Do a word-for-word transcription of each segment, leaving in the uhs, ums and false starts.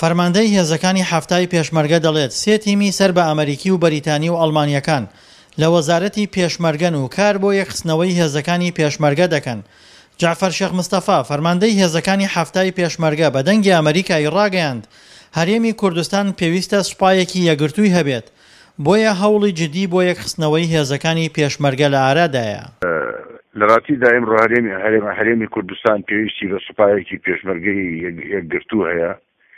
فەرماندەی هێزەکانی هەفتای پێشمەرگە دەڵێت سێ تیمی سەر بە ئەمریکی و بەریتانی و ئەڵمانیەکان لە وەزارەتی پێشمەرگەن و کار بۆ یەکخستنەوەی هێزەکانی پێشمەرگە دەکەن. جعفەر شێخ مستەفا فەرماندەی هێزەکانی هەفتای پێشمەرگە بە دەنگی ئەمریکای ڕاگەیاند هەرێمی کوردستان پێویستە سوپایەکی یەکگرتووی هەبێت، بۆیە هەوڵی جدی بۆ یەکخستنەوەی هێزەکانی پێشمەرگە لە ئارادایە. لە ڕاتیدا ئێمڕۆ هەرێمی کوردستان پێویستی بە سوپایەکی پێشمەرگەی یەکگرتوو هەیە.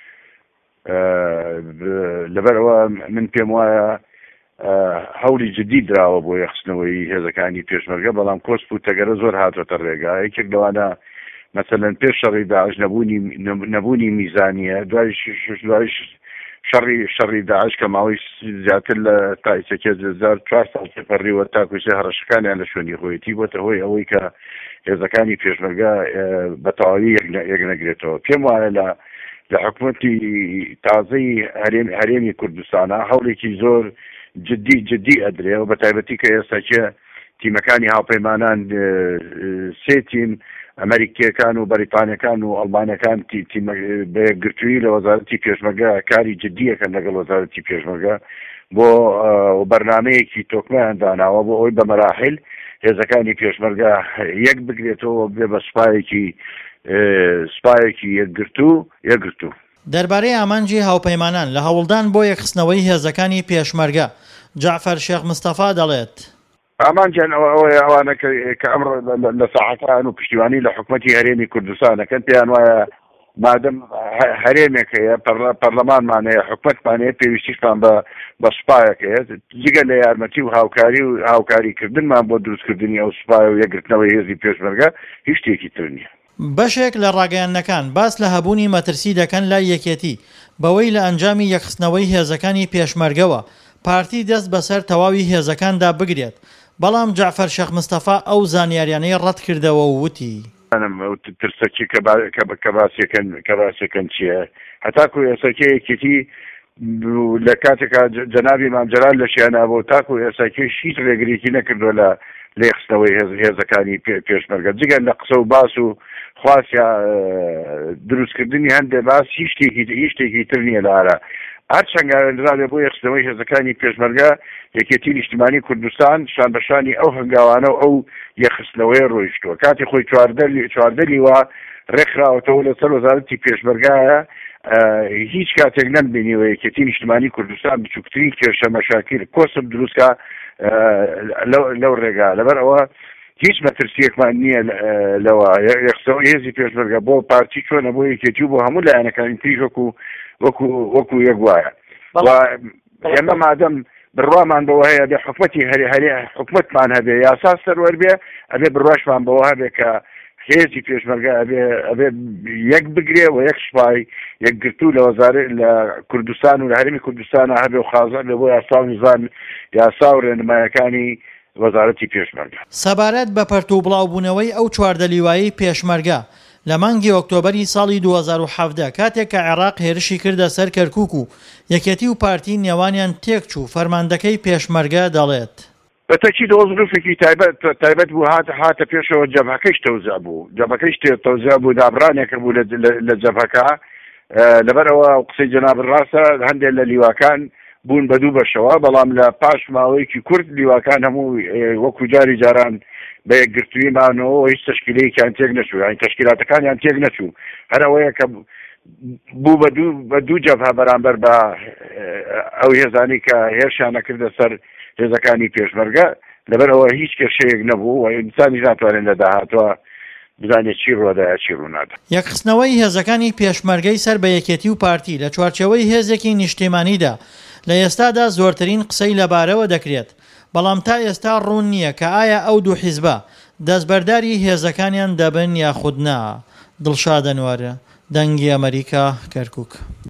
لەبەرەوە من پێم وایە هەوڵی جدی دراوە بۆ یەخستنەوەی هێزەکانی پێشمەرگە، بەڵام کۆسپ و تەگەرە زۆر هاتوۆتە ڕێگا. یەکێک لەوانە مەسەلەن پێش شەڕی داعش نەبوونی میزانیە، دوای دوای شەڕی شەڕی داعش کە ماوەی زیاتر لە تایسەکە هەزار و چوار ساڵ تێپەڕیوە تاکوسێ هەڕەشەکانیان لە شوێنی خۆیەتی بۆتە هۆی ئەوەی کە هێزەکانی پێشمەرگە بە تەواوی یەک نەگرێتەوە. پێم وایە لە لە حکوومەتی تازەی هەرێمی کوردستانە هەوڵێکی زۆر جدی جدی ئەدرێ و بە تایبەتی کە ئێستاکە تیمەکانی هاوپەیمانان سێ تیم ئەمریکیەکان و بەریتانیەکان و ئەڵمانیەکان بە یەکگرتووی لە وەزارەتی پێشمەرگە کاری جدیەکەن لەگەڵ وەزارەتی پێشمەرگە بۆ بەرنامەیەکی تۆکمەیان داناوە بۆ ئەوی بە مەراحل هێزەکانی پێشمەرگە یەک بگرێتەوە بێ بە سوپایەکی سوپایەکی یەکگرتوو یەکگرتوو. دەربارەی ئامانجی هاوپەیمانان لە هەوڵدان بۆ یەکخستنەوەی هێزەکانی پێشمەرگە جعفەر شێخ مستەفا دەڵێت ئامانجیان ئەوەیە ئەوانە کە ئەمڕۆ لە ساحەکان و پشتیوانی لە حکوومەتی هەرێمی کوردستانەکەن پێیان وایە مادەم هەرێمێک هەیە پەرلەمانمان هەیە حکوومەتمان هەیە پێویستیشمان بە سوپایەک هەیە جگە لە یارمەتی و هاوکاری و هاوکاریکردنمان بۆ دروستکردنی ئەو سوپای و یەکگرتنەوەی هێزی پێشمەرگە هیچ شتێکی تر نییە. بەشێک لە ڕاگەیاندنەکان باس لە هەبوونی مەترسی دەکەن لای یەکێتی بەوەی لە ئەنجامی یەکخستنەوەی هێزەکانی پێشمەرگەوە پارتی دەست بەسەر تەواوی هێزەکاندا بگرێت، بەڵام جعفەر شێخ مستەفا ئەو زانیاریانەی ڕەت کردەوە و وتی ترسەکی کە باسیەکەن چییە؟ هەتاکو ئێساکە یەکێتی لە کاتێکا جەنابی مام جەلال لە شیانە بۆ تاکو ئێساکە هیچ ڕێگریکی نەکردووە لە لە یەخستنەوەی هێزەکانی پێشمەرگە جگە لە قسە و باس و خواسیا دروستکردنی هەندێک باس هیچ شتێکی تر نییە لە ئارا. هەر چەنگارەدرابێ بۆ یەخستنەوەی هێزەکانی پێشمەرگە یەکێتی نیشتیمانی کوردستان شان بەشانی ئەو هەنگاوانە و ئەو یەخستنەوەی ڕۆیشتووە کاتی خۆی چواردەلی وا ڕێکخراوەتەوە لەسەر وەزارەتی پێشمەرگایە. هیچ کاتێک نەمبینیوە یەکێتی نیشتیمانی کوردستان بچووکترین کێشە مەشاکل کۆسب دروستکە لەو ڕێگا. لەبەر ئەوە هیچ مەترسیەکمان نییە لەوە یەخستنەوەی هێزی پێشمەرگە بۆ پارتی چۆنە بۆ یەکێتی و بۆ هەموو لایەنەکانی تریش وەکو وەکو وەکو یەک وایە. ئێمە مادەم بڕوامان بەوە هەیە بێ حکوومەتی هەرێ حکوومەتمان هەبێ یاسا سەروەر بێ ئەبێ بڕواشمان بەوە هەبێ کە هێزی پێشمەرگە ئەبێ یەک بگرێ و یەک سوپای یەکگرتوو لە وەزارەت لە کوردستان و لە هەرێمی کوردستانە هەبێ و خازان لە بۆ یاسا و نیزام یاسا و ڕێنمایەکانی وەزارەتی پێشمەرگە. سەبارەت بە پەرتوو بڵاوبوونەوەی ئەو چواردەلیوایی پێشمەرگە لە مانگی ئۆکتۆبەری ساڵی دوو هەزار و حەڤدە کاتێک کە عێراق هێرشی کردە سەر کەرکووک و یەکێتی و پارتی نێوانیان تێکچوو فەرماندەکەی پێشمەرگە دەڵێت بەتەکی دۆزروفێکی تایبەت تایبەت بوو هاتە هاتە پێشەوە جەبهەکەیش تەوزیع بوو جەبهەکەیش تەوزیع بوو دابڕانێکە بوو لە جەبهەکە. لەبەرەوە قسەی جەناب ڕاستە هەندێک لە لیواکان بوون بە دوو بەشەوە، بەڵام لە پاش ماوەیەکی کورد لیواکان هەموو وەکو جاری جاران بە یەکگرتوویمانەوە هیچ تەشکیلەیەکیان تێک نەچوو یانی تەشکیلاتەکانیان تێک نەچوو. هەر ئەوەیە کە بوو بە دوو جەبهە بەرامبەر بە ئەو هێزانی کە هێرشیان نەکردە سەر هێزەکانی پێشمەرگە. لەبەرەوە هیچ کێشەیەک نەبوو و ئینسانی ناتوانێت لە داهاتوە بزانێت چی ڕۆدایە چی ڕوونادا. یەکخستنەوەی هێزەکانی پێشمەرگەی سەر بە یەکێتی و پارتی لە چوارچێوەی هێزێکی نیشتیمانیدا لە ئێستادا زۆرترین قسەی لەبارەوە دەکرێت، بەڵام تا ئێستا ڕوون نییە کە ئایا ئەو دوو حیزبە دەستبەرداری هێزەکانیان دەبن یاخود نا. دڵشاد ئەنوارە، دەنگی ئەمریکا، کەرکووک.